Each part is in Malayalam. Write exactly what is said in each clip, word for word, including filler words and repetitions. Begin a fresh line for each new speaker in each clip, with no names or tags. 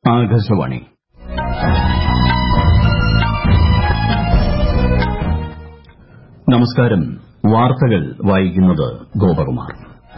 ആകാശവാണി. നമസ്കാരം. വാർത്തകൾ വായിക്കുന്നത് ഗോപകുമാർ.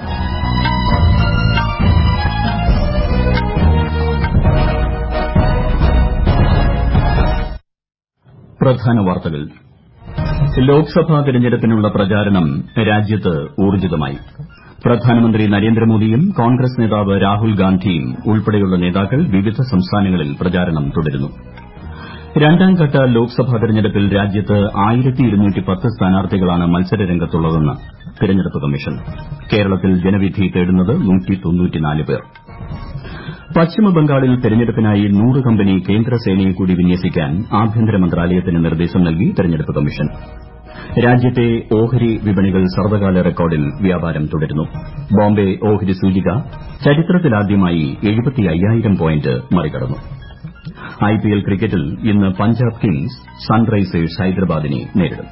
പ്രധാന വാർത്തകൾ. ലോക്സഭാ തെരഞ്ഞെടുപ്പിനുള്ള പ്രചാരണം രാജ്യത്ത് ഊർജ്ജിതമായി. പ്രധാനമന്ത്രി നരേന്ദ്രമോദിയും കോൺഗ്രസ് നേതാവ് രാഹുൽ ഗാന്ധിയും ഉൾപ്പെടെയുള്ള നേതാക്കൾ വിവിധ സംസ്ഥാനങ്ങളിൽ പ്രചാരണം തുടരുന്നു. രണ്ടാംഘട്ട ലോക്സഭാ തെരഞ്ഞെടുപ്പിൽ രാജ്യത്ത് ആയിരത്തി ഇരുന്നൂറ്റി പത്ത് സ്ഥാനാർത്ഥികളാണ് മത്സരരംഗത്തുള്ളതെന്ന് തെരഞ്ഞെടുപ്പ് കമ്മീഷൻ. കേരളത്തിൽ ജനവിധി തേടുന്നത് നൂറ്റി തൊണ്ണൂറ്റിനാല് പേർ. പശ്ചിമബംഗാളിൽ തെരഞ്ഞെടുപ്പിനായി നൂറ് കമ്പനി കേന്ദ്രസേനയെ കൂടി വിന്യസിക്കാൻ ആഭ്യന്തര മന്ത്രാലയത്തിന് നിർദ്ദേശം നൽകി തെരഞ്ഞെടുപ്പ് കമ്മീഷൻ. രാജ്യത്തെ ഓഹരി വിപണികൾ സർവ്വകാല റെക്കോർഡിൽ വ്യാപാരം തുടരുന്നു. ബോംബെ ഓഹരി സൂചിക ചരിത്രത്തിലാദ്യമായി എഴുപത്തി അയ്യായിരം പോയിന്റ് മറികടന്നു. ഐപിഎൽ ക്രിക്കറ്റിൽ ഇന്ന് പഞ്ചാബ് കിങ്സ് സൺറൈസേഴ്സ് ഹൈദരാബാദിനെ നേരിടും.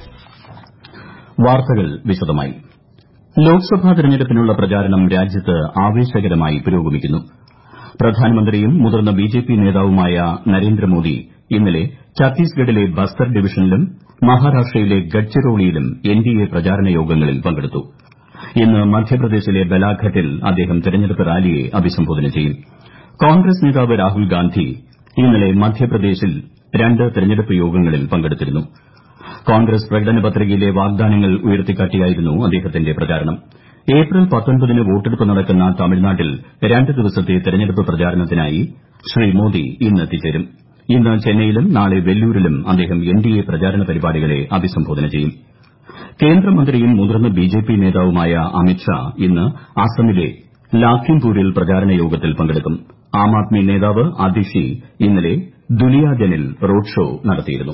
വാർത്തകൾ വിശദമായി. ലോക്സഭാ തെരഞ്ഞെടുപ്പിനുള്ള പ്രചാരണം രാജ്യത്ത് ആവേശകരമായി പുരോഗമിക്കുന്നു. പ്രധാനമന്ത്രിയും മുതിർന്ന ബിജെപി നേതാവുമായ നരേന്ദ്രമോദി ഇന്നലെ ഛത്തീസ്ഗഡിലെ ബസ്തർ ഡിവിഷനിലും മഹാരാഷ്ട്രയിലെ ഗഡ്ചിറോളിയിലും എൻഡിഎ പ്രചാരണ യോഗങ്ങളിൽ പങ്കെടുത്തു. ഇന്ന് മധ്യപ്രദേശിലെ ബലാഘട്ടിൽ അദ്ദേഹം തെരഞ്ഞെടുപ്പ് റാലിയെ അഭിസംബോധന ചെയ്യും. കോൺഗ്രസ് നേതാവ് രാഹുൽ ഗാന്ധി ഇന്നലെ മധ്യപ്രദേശിൽ രണ്ട് തെരഞ്ഞെടുപ്പ് യോഗങ്ങളിൽ പങ്കെടുത്തിരുന്നു. കോൺഗ്രസ് പ്രകടന പത്രികയിലെ വാഗ്ദാനങ്ങൾ ഉയർത്തിക്കാട്ടിയായിരുന്നു അദ്ദേഹത്തിന്റെ പ്രചാരണം. ഏപ്രിൽ പത്തൊൻപതിന് വോട്ടെടുപ്പ് നടക്കുന്ന തമിഴ്നാട്ടിൽ രണ്ട് ദിവസത്തെ തെരഞ്ഞെടുപ്പ് പ്രചാരണത്തിനായി ശ്രീ മോദി ഇന്ന് എത്തിച്ചേരും. ഇന്ന് ചെന്നൈയിലും നാളെ വെല്ലൂരിലും അദ്ദേഹം എൻഡിഎ പ്രചാരണ പരിപാടികളെ അഭിസംബോധന ചെയ്യും. കേന്ദ്രമന്ത്രിയും മുതിർന്ന ബിജെപി നേതാവുമായ അമിത് ഷാ ഇന്ന് അസമിലെ ലാഖിംപൂരിൽ പ്രചാരണ യോഗത്തിൽ പങ്കെടുക്കും. ആം ആദ്മി നേതാവ് അതിഷി ഇന്നലെ ദുലിയാജനിൽ റോഡ് ഷോ നടത്തിയിരുന്നു.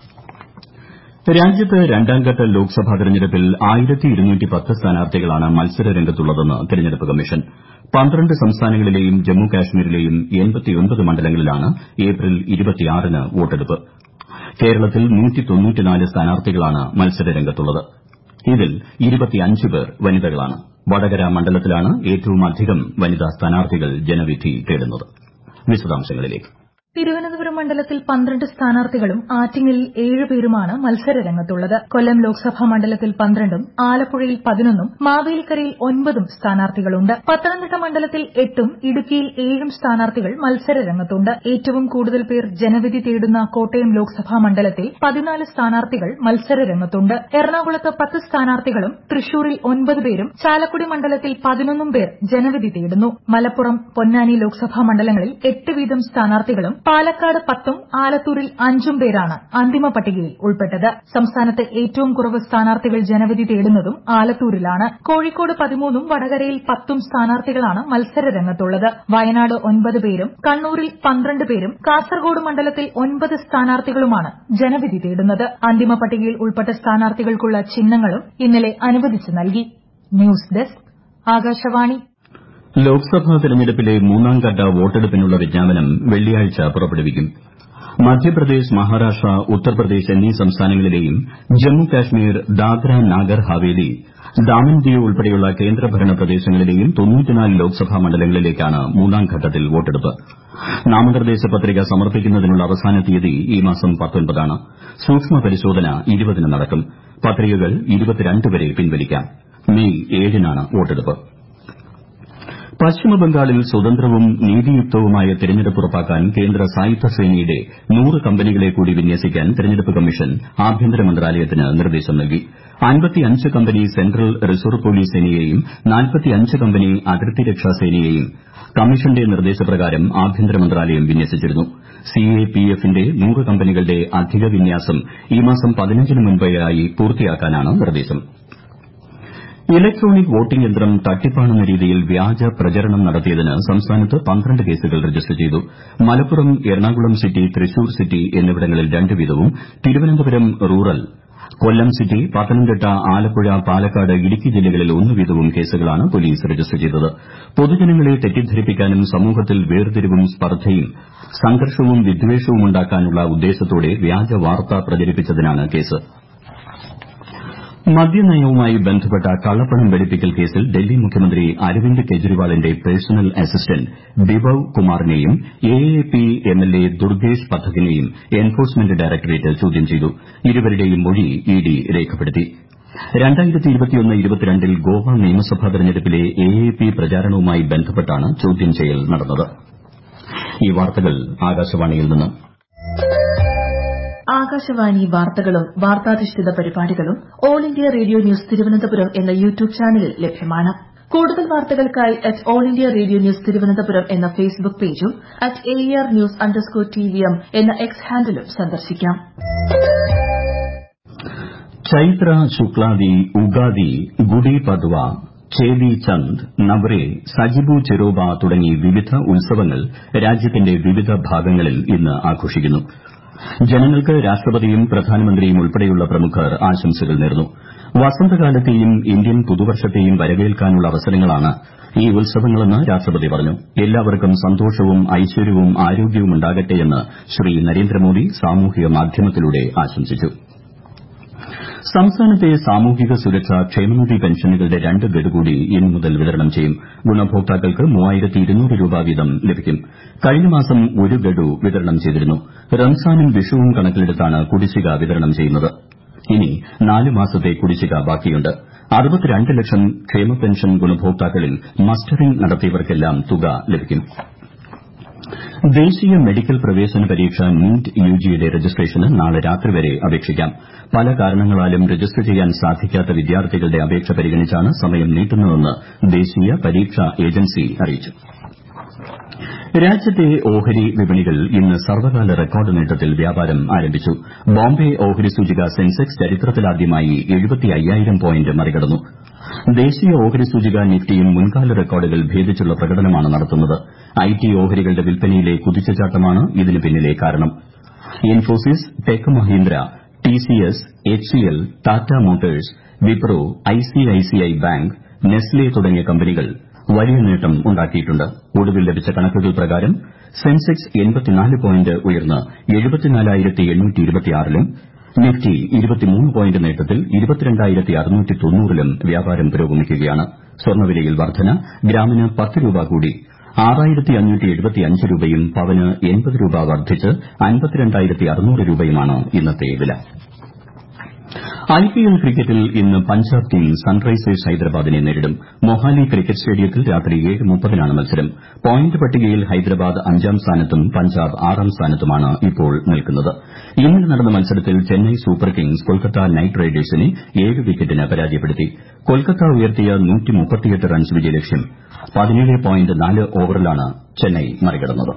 രാജ്യത്ത് രണ്ടാംഘട്ട ലോക്സഭാ തെരഞ്ഞെടുപ്പിൽ ആയിരത്തി ഇരുന്നൂറ്റി പത്ത് സ്ഥാനാർത്ഥികളാണ് മത്സരരംഗത്തുള്ളതെന്ന് തെരഞ്ഞെടുപ്പ് കമ്മീഷൻ. പന്ത്രണ്ട് സംസ്ഥാനങ്ങളിലെയും ജമ്മു കാശ്മീരിലെയും എൺപത്തിയൊൻപത് മണ്ഡലങ്ങളിലാണ് ഏപ്രിൽ ഇരുപത്തിയാറിന് വോട്ടെടുപ്പ്. കേരളത്തിൽ നൂറ്റി തൊണ്ണൂറ്റിനാല് സ്ഥാനാർത്ഥികളാണ് മത്സരരംഗത്തുള്ളത്. ഇതിൽ ഇരുപത്തിയഞ്ച് പേർ വനിതകളാണ്. വടകര മണ്ഡലത്തിലാണ് ഏറ്റവുമധികം വനിതാ സ്ഥാനാർത്ഥികൾ ജനവിധി തേടുന്നത്. വിശദാംശങ്ങളിലേക്ക്.
തിരുവനന്തപുരം മണ്ഡലത്തിൽ പന്ത്രണ്ട് സ്ഥാനാർത്ഥികളും ആറ്റിങ്ങലിൽ ഏഴ് പേരുമാണ് മത്സരരംഗത്തുള്ളത്. കൊല്ലം ലോക്സഭാ മണ്ഡലത്തിൽ പന്ത്രണ്ടും ആലപ്പുഴയിൽ പതിനൊന്നും മാവേലിക്കരയിൽ ഒൻപതും സ്ഥാനാർത്ഥികളുണ്ട്. പത്തനംതിട്ട മണ്ഡലത്തിൽ എട്ടും ഇടുക്കിയിൽ ഏഴും സ്ഥാനാർത്ഥികൾ മത്സരരംഗത്തുണ്ട്. ഏറ്റവും കൂടുതൽ പേർ ജനവിധി തേടുന്ന കോട്ടയം ലോക്സഭാ മണ്ഡലത്തിൽ പതിനാല് സ്ഥാനാർത്ഥികൾ മത്സരരംഗത്തുണ്ട്. എറണാകുളത്ത് പത്ത് സ്ഥാനാർത്ഥികളും തൃശൂരിൽ ഒൻപത് പേരും ചാലക്കുടി മണ്ഡലത്തിൽ പതിനൊന്നും പേർ ജനവിധി തേടുന്നു. മലപ്പുറം പൊന്നാനി ലോക്സഭാ മണ്ഡലങ്ങളിൽ എട്ട് വീതം സ്ഥാനാർത്ഥികളും പാലക്കാട് പത്തും ആലത്തൂരിൽ അഞ്ചും പേരാണ് അന്തിമ പട്ടികയിൽ ഉൾപ്പെട്ടത്. സംസ്ഥാനത്ത് ഏറ്റവും കുറവ് സ്ഥാനാർത്ഥികൾ ജനവിധി തേടുന്നതും ആലത്തൂരിലാണ്. കോഴിക്കോട് പതിമൂന്നും വടകരയിൽ പത്തും സ്ഥാനാർത്ഥികളാണ് മത്സരരംഗത്തുള്ളത്. വയനാട് ഒൻപത് പേരും കണ്ണൂരിൽ പന്ത്രണ്ട് പേരും കാസർഗോഡ് മണ്ഡലത്തിൽ ഒൻപത് സ്ഥാനാർത്ഥികളുമാണ് ജനവിധി തേടുന്നത്. അന്തിമ പട്ടികയിൽ ഉൾപ്പെട്ട സ്ഥാനാർത്ഥികൾക്കുള്ള ചിഹ്നങ്ങളും ഇന്നലെ അനുവദിച്ചു നൽകി. News desk Akashvani.
ലോക്സഭാ തെരഞ്ഞെടുപ്പിലെ മൂന്നാംഘട്ട വോട്ടെടുപ്പിനുള്ള വിജ്ഞാപനം വെള്ളിയാഴ്ച പുറപ്പെടുവിക്കും. മധ്യപ്രദേശ് മഹാരാഷ്ട്ര ഉത്തർപ്രദേശ് എന്നീ സംസ്ഥാനങ്ങളിലെയും ജമ്മു കാശ്മീർ ദാദ്ര നാഗർ ഹവേലി ദാമൻ ദിയു ഉൾപ്പെടെയുള്ള കേന്ദ്രഭരണ പ്രദേശങ്ങളിലെയും തൊണ്ണൂറ്റിനാല് ലോക്സഭാ മണ്ഡലങ്ങളിലേക്കാണ് മൂന്നാംഘട്ടത്തിൽ വോട്ടെടുപ്പ്. നാമനിർദ്ദേശ പത്രിക സമർപ്പിക്കുന്നതിനുള്ള അവസാന തീയതി ഈ മാസം പത്തൊൻപതാണ്. സൂക്ഷ്മ പരിശോധന ഇരുപതിന് നടക്കും. പത്രികകൾ ഇരുപത്തിരണ്ട് വരെ പിൻവലിക്കാം. മെയ് ഏഴിനാണ് വോട്ടെടുപ്പ്. പശ്ചിമബംഗാളിൽ സ്വതന്ത്രവും നീതിയുക്തവുമായ തെരഞ്ഞെടുപ്പ് ഉറപ്പാക്കാൻ കേന്ദ്ര സായുധ സേനയുടെ നൂറ് കമ്പനികളെ കൂടി വിന്യസിക്കാൻ തെരഞ്ഞെടുപ്പ് കമ്മീഷൻ ആഭ്യന്തര മന്ത്രാലയത്തിന് നിർദ്ദേശം നൽകി. അൻപത്തിയഞ്ച് കമ്പനി സെൻട്രൽ റിസർവ് പോലീസ് സേനയെയും നാൽപ്പത്തിയഞ്ച് കമ്പനി അതിർത്തി രക്ഷാ സേനയെയും കമ്മീഷന്റെ നിർദ്ദേശപ്രകാരം ആഭ്യന്തര മന്ത്രാലയം വിന്യസിച്ചിരുന്നു. സിഎപിഎഫിന്റെ നൂറ് കമ്പനികളുടെ അധിക വിന്യാസം ഈ മാസം പതിനഞ്ചിന് മുൻപായി പൂർത്തിയാക്കാനാണ് നിർദ്ദേശം. ഇലക്ട്രോണിക് വോട്ടിംഗ് യന്ത്രം തട്ടിപ്പാണെന്ന രീതിയിൽ വ്യാജ പ്രചരണം നടത്തിയതിന് സംസ്ഥാനത്ത് പന്ത്രണ്ട് കേസുകൾ രജിസ്റ്റർ ചെയ്തു. മലപ്പുറം എറണാകുളം സിറ്റി തൃശൂർ സിറ്റി എന്നിവിടങ്ങളിൽ രണ്ട് വീതവും തിരുവനന്തപുരം റൂറൽ കൊല്ലം സിറ്റി പത്തനംതിട്ട ആലപ്പുഴ പാലക്കാട് ഇടുക്കി ജില്ലകളിൽ ഒന്ന് വീതവും കേസുകളാണ് പോലീസ് രജിസ്റ്റർ ചെയ്തത്. പൊതുജനങ്ങളെ തെറ്റിദ്ധരിപ്പിക്കാനും സമൂഹത്തിൽ വേർതിരിവും സ്പർദ്ധയും സംഘർഷവും വിദ്വേഷവും ഉണ്ടാക്കാനുള്ള ഉദ്ദേശത്തോടെ വ്യാജ വാർത്ത പ്രചരിപ്പിച്ചതിനാണ് കേസ്. മദ്യനയവുമായി ബന്ധപ്പെട്ട കള്ളപ്പണം വെളുപ്പിക്കൽ കേസിൽ ഡൽഹി മുഖ്യമന്ത്രി അരവിന്ദ് കെജ്രിവാളിന്റെ പേഴ്സണൽ അസിസ്റ്റന്റ് ബിബവ് കുമാറിനെയും A A P MLA Durgesh പഥകിനെയും എൻഫോഴ്സ്മെന്റ് ഡയറക്ടറേറ്റ് ചോദ്യം ചെയ്തു. ഇരുവരുടെയും മൊഴി ഇഡി രേഖപ്പെടുത്തി. ൽ ഗോവ നിയമസഭാ തെരഞ്ഞെടുപ്പിലെ എ എ പി പ്രചാരണവുമായി ബന്ധപ്പെട്ടാണ് ചോദ്യം ചെയ്യൽ നടന്നത്. ഈ വാർത്തകൾ ആകാശവാണിയിൽ നിന്ന്.
ആകാശവാണി വാർത്തകളും വാർത്താധിഷ്ഠിത പരിപാടികളും all India radio news Thiruvananthapuram എന്ന യൂട്യൂബ് ചാനലിൽ ലഭ്യമാണ്. കൂടുതൽ വാർത്തകൾക്കായി at all India radio news Thiruvananthapuram എന്ന ഫേസ്ബുക്ക് പേജും at A R news underscore T V M എന്ന എക്സ് ഹാൻഡിലും സന്ദർശിക്കാം.
ചൈത്ര ശുക്ലാദി ഉഗാദി ഗുഡി പദ്വ ചേതി ചന്ദ് നവ്രെ സജിബു ചെരോബ തുടങ്ങി വിവിധ ഉത്സവങ്ങൾ രാജ്യത്തിന്റെ വിവിധ ഭാഗങ്ങളിൽ ഇന്ന് ആഘോഷിക്കുന്നു. ജനങ്ങൾക്ക് രാഷ്ട്രപതിയും പ്രധാനമന്ത്രിയും ഉൾപ്പെടെയുള്ള പ്രമുഖർ ആശംസകൾ നേർന്നു. വസന്തകാലത്തെയും ഇന്ത്യൻ പുതുവർഷത്തെയും വരവേൽക്കാനുള്ള അവസരങ്ങളാണ് ഈ ഉത്സവങ്ങളെന്ന് രാഷ്ട്രപതി പറഞ്ഞു. എല്ലാവർക്കും സന്തോഷവും ഐശ്വര്യവും ആരോഗ്യവും ഉണ്ടാകട്ടെയെന്ന് ശ്രീ നരേന്ദ്രമോദി സാമൂഹിക മാധ്യമത്തിലൂടെ ആശംസിച്ചു. സംസ്ഥാനത്തെ സാമൂഹിക സുരക്ഷാ ക്ഷേമനിധി പെൻഷനുകളുടെ രണ്ട് ഗഡു കൂടി ഇന്നു മുതൽ വിതരണം ചെയ്യും. ഗുണഭോക്താക്കൾക്ക് മൂവായിരത്തി ഇരുന്നൂറ് രൂപ വീതം ലഭിക്കും. കഴിഞ്ഞ മാസം ഒരു ഗഡു വിതരണം ചെയ്തിരുന്നു. റംസാനും വിഷുവും കണക്കിലെടുത്താണ് കുടിശ്ശിക വിതരണം ചെയ്യുന്നത്. ഇനി നാല് മാസത്തെ കുടിശ്ശിക ബാക്കിയുണ്ട്. അറുപത്തിരണ്ട് ലക്ഷം ക്ഷേമ പെൻഷൻ ഗുണഭോക്താക്കളിൽ മസ്റ്ററിംഗ് നടത്തിയവർക്കെല്ലാം തുക ലഭിക്കും. ദേശീയ മെഡിക്കൽ പ്രവേശന പരീക്ഷ നീറ്റ് യുജിയുടെ രജിസ്ട്രേഷന് നാളെ രാത്രി വരെ അപേക്ഷിക്കാം. പല കാരണങ്ങളാലും രജിസ്റ്റർ ചെയ്യാൻ സാധിക്കാത്ത വിദ്യാർത്ഥികളുടെ അപേക്ഷ പരിഗണിച്ചാണ് സമയം നീട്ടുന്നതെന്ന് ദേശീയ പരീക്ഷാ ഏജൻസി അറിയിച്ചു. രാജ്യത്തെ ഓഹരി വിപണികൾ ഇന്ന് സർവ്വകാല റെക്കോർഡ് നേട്ടത്തിൽ വ്യാപാരം ആരംഭിച്ചു. ബോംബെ ഓഹരി സൂചിക സെൻസെക്സ് ചരിത്രത്തിലാദ്യമായി എഴുപത്തി അയ്യായിരം പോയിന്റ് മറികടന്നു. ദേശീയ ഓഹരി സൂചിക നിഫ്റ്റിയും മുൻകാല റെക്കോർഡുകൾ ഭേദിച്ചുള്ള പ്രകടനമാണ് നടത്തുന്നത്. ഐടി ഓഹരികളുടെ വിൽപ്പനയിലെ കുതിച്ചുചാട്ടമാണ് ഇതിന് പിന്നിലെ കാരണം. Infosys, tech Mahindra, TCS, HCL, Tata motors, Wipro, ICICI bank, Nestle തുടങ്ങിയ കമ്പനികൾ വലിയ നേട്ടം ഉണ്ടാക്കിയിട്ടുണ്ട്. ഒടുവിൽ ലഭിച്ച കണക്കുകൾ പ്രകാരം സെൻസെക്സ് എൺപത്തിനാല് പോയിന്റ് ഉയർന്ന് എഴുപത്തിനാലായിരത്തി എണ്ണൂറ്റി ഇരുപത്തിയാറിലും നിഫ്റ്റി ഇരുപത്തിമൂന്ന് പോയിന്റ് നേട്ടത്തിൽ ഇരുപത്തിരണ്ടായിരത്തി അറുന്നൂറ്റി തൊണ്ണൂറിലും വ്യാപാരം പുരോഗമിക്കുകയാണ്. സ്വർണ്ണവിലയിൽ വർധന. ഗ്രാമിന് പത്ത് രൂപ കൂടി ആറായിരത്തി അഞ്ഞൂറ്റി എഴുപത്തിയഞ്ച് രൂപയും പവന് എൺപത് രൂപ വർദ്ധിച്ച് അൻപത്തിരണ്ടായിരത്തി അറുന്നൂറ് രൂപയുമാണ് ഇന്നത്തെ വില. ഐപിഎൽ ക്രിക്കറ്റിൽ ഇന്ന് പഞ്ചാബ് ടീം സൺറൈസേഴ്സ് ഹൈദരാബാദിനെ നേരിടും. മൊഹാലി ക്രിക്കറ്റ് സ്റ്റേഡിയത്തിൽ രാത്രി ഏഴ് മുപ്പതിനാണ് മത്സരം. പോയിന്റ് പട്ടികയിൽ ഹൈദരാബാദ് അഞ്ചാം സ്ഥാനത്തും പഞ്ചാബ് ആറാം സ്ഥാനത്തുമാണ് ഇപ്പോൾ നിൽക്കുന്നത്. ഇന്നലെ നടന്ന മത്സരത്തിൽ Chennai super kings Kolkata knight റൈഡേഴ്സിനെ ഏഴ് വിക്കറ്റിന് പരാജയപ്പെടുത്തി. കൊൽക്കത്ത ഉയർത്തിയ നൂറ്റി മുപ്പത്തിയെട്ട് റൺസ് വിജയലക്ഷ്യം പതിനേഴ് പോയിന്റ് നാല് ഓവറിലാണ് ചെന്നൈ മറികടന്നത്.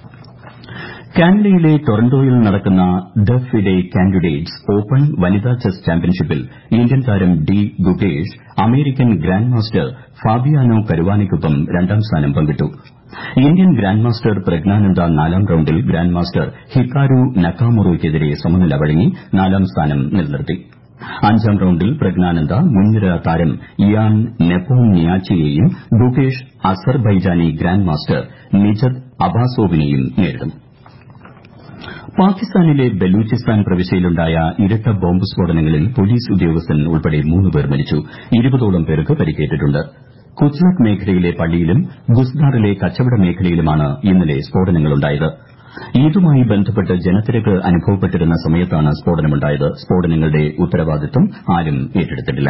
കാനഡയിലെ ടൊറന്റോയിൽ നടക്കുന്ന ദ ഫിഡെ കാൻഡിഡേറ്റ്സ് ഓപ്പൺ വനിതാ ചെസ് ചാമ്പ്യൻഷിപ്പിൽ ഇന്ത്യൻ താരം D Gukesh American grand master Fabiano കരുവാനയ്ക്കൊപ്പം രണ്ടാം സ്ഥാനം പങ്കിട്ടു. ഇന്ത്യൻ ഗ്രാൻഡ് മാസ്റ്റർ പ്രജ്ഞാനന്ദ നാലാം റൌണ്ടിൽ ഗ്രാൻഡ് മാസ്റ്റർ ഹിക്കാരു നക്കാമുറയ്ക്കെതിരെ സമനില വഴങ്ങി നാലാം സ്ഥാനം നിലനിർത്തി. അഞ്ചാം റൌണ്ടിൽ പ്രജ്ഞാനന്ദ മുൻനിര താരം ഇയാൻ നെപ്പോംനിയാച്ചിയെയും Gukesh Azerbaijani grand master Nijat അബാസോവിനെയും നേരിടും. പാകിസ്ഥാനിലെ ബലൂചിസ്ഥാൻ പ്രവിശ്യയിലുണ്ടായ ഇരട്ട ബോംബ് സ്ഫോടനങ്ങളിൽ പോലീസ് ഉദ്യോഗസ്ഥൻ ഉൾപ്പെടെ മൂന്ന് പേർ മരിച്ചു. ഇരുപതോളം പേർക്ക് പരിക്കേറ്റിട്ടുണ്ട്. കുച്ലക് മേഖലയിലെ പള്ളിയിലും ഗുസ്ദാറിലെ കച്ചവട മേഖലയിലുമാണ് ഇന്നലെ സ്ഫോടനങ്ങളുണ്ടായത്. ഇതുമായി ബന്ധപ്പെട്ട് ജനത്തിരക്ക് അനുഭവപ്പെട്ടിരുന്ന സമയത്താണ് സ്ഫോടനമുണ്ടായത്. സ്ഫോടനങ്ങളുടെ ഉത്തരവാദിത്വം ആരും ഏറ്റെടുത്തിട്ടില്ല.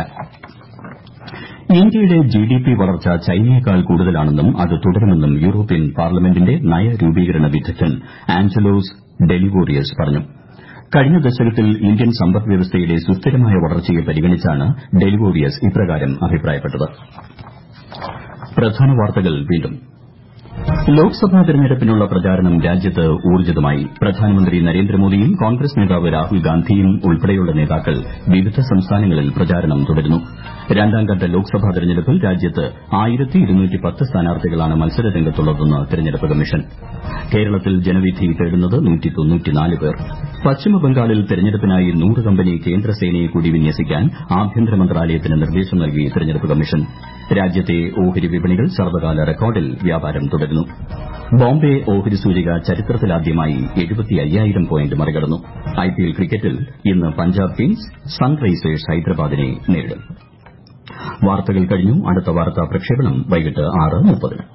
ഇന്ത്യയുടെ ജിഡിപി വളർച്ച ചൈനയേക്കാൾ കൂടുതലാണെന്നും അത് തുടരുമെന്നും യൂറോപ്യൻ പാർലമെന്റിന്റെ നയരൂപീകരണ വിദഗ്ധൻ ആഞ്ചലോസ് ഡെലിവോറിയസ് പറഞ്ഞു. കഴിഞ്ഞ ദശകത്തിൽ ഇന്ത്യൻ സമ്പദ്വ്യവസ്ഥയുടെ സുസ്ഥിരമായ വളർച്ചയെ പരിഗണിച്ചാണ് ഡെലിവോറിയസ് ഇപ്രകാരം അഭിപ്രായപ്പെട്ടത്. പ്രധാന വാർത്തകൾ വീണ്ടും. ലോക്സഭാ തെരഞ്ഞെടുപ്പിനുള്ള പ്രചാരണം രാജ്യത്ത് ഊർജ്ജിതമായി. പ്രധാനമന്ത്രി നരേന്ദ്രമോദിയും കോൺഗ്രസ് നേതാവ് രാഹുൽ ഗാന്ധിയും ഉൾപ്പെടെയുള്ള നേതാക്കൾ വിവിധ സംസ്ഥാനങ്ങളിൽ പ്രചാരണം തുടരുന്നു. രണ്ടാംഘട്ട ലോക്സഭാ തെരഞ്ഞെടുപ്പിൽ രാജ്യത്ത് ആയിരത്തി ഇരുന്നൂറ്റി പത്ത് സ്ഥാനാർത്ഥികളാണ് മത്സരരംഗത്തുള്ളതെന്ന് തെരഞ്ഞെടുപ്പ് കമ്മീഷൻ. കേരളത്തിൽ ജനവിധി തേടുന്നത് നൂറ്റി തൊണ്ണൂറ്റിനാല് പേർ. പശ്ചിമബംഗാളിൽ തെരഞ്ഞെടുപ്പിനായി നൂറ് കമ്പനി കേന്ദ്രസേനയെ കൂടി വിന്യസിക്കാൻ ആഭ്യന്തര മന്ത്രാലയത്തിന് നിർദ്ദേശം നൽകി തെരഞ്ഞെടുപ്പ് കമ്മീഷൻ. രാജ്യത്തെ ഓഹരി വിപണികൾ സർവ്വകാല റെക്കോർഡിൽ വ്യാപാരം തുടരുന്നു. ബോംബെ ഓഹരി സൂചിക ചരിത്രത്തിലാദ്യമായി എഴുപത്തി അയ്യായിരം പോയിന്റ് മറികടന്നു. ഐപിഎൽ ക്രിക്കറ്റിൽ ഇന്ന് പഞ്ചാബ് കിങ്സ് സൺറൈസേഴ്സ് ഹൈദരാബാദിനെ നേരിടും. വാർത്തകൾ കഴിഞ്ഞു. അടുത്ത വാർത്താ പ്രക്ഷേപണം വൈകിട്ട് ആറ് മുപ്പതിന്.